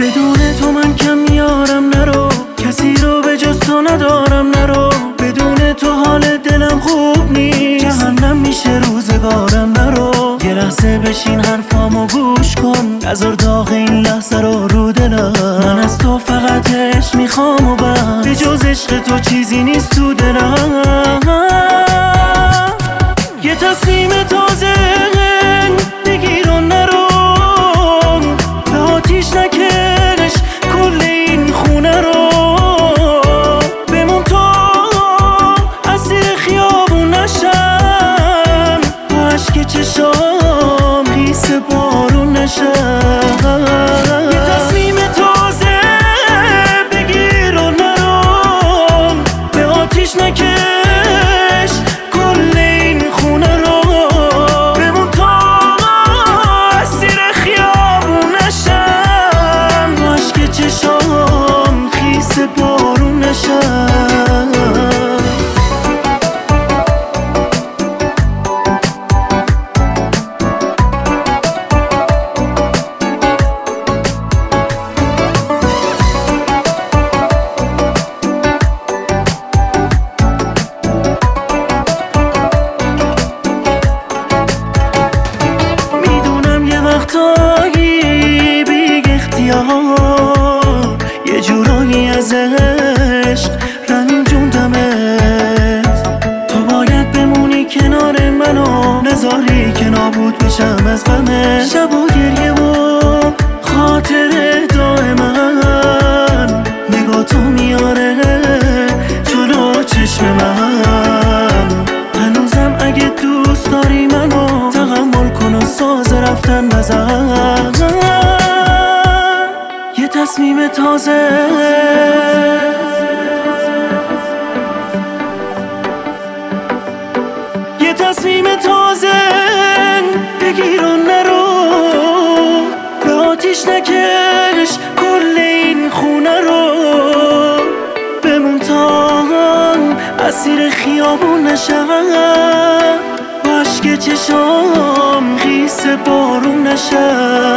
بدون تو من کم میارم نرو، کسی رو به جز تو ندارم نرو. بدون تو حال دلم خوب نیست، جهنم میشه روزگارم نرو. یه لحظه بشین حرفامو گوش کن، نذار داغ این لحظه رو دلم. من از تو فقط عشق میخوام و بس، به جز عشق تو چیزی نیست تو دلم. یه تصمیم تازه بگیر و نرو، به آتیش نکش کل این خونه رو. بمون تا اسیر خیابون نشم، با عشق چشام خیس بارون نشم. یه تصمیم تازه بگیر و نرو، به آتیش نکش کل این خونه رو. بمون تا اسیر خیابون نشم، با عشق چشام خیس بارون نشم. وقتایی بیگ اختیار یه جورایی از عشق رنجوندمت. تو باید بمونی کنار منو، نذاری که نابود بشم از غمت. شب و گریه و خاطره دائما نگاه تو میاره جلو چشم من. هنوزم اگه دوست داری منو تحمل کن و ساز رفتن نزن. یه تصمیم تازه یه تصمیم تازه بگیر و نرو، به آتیش نکش کل این خونه رو. بمون تا اسیر خیابون نشم، با عشق چشام خیس بارون نشم.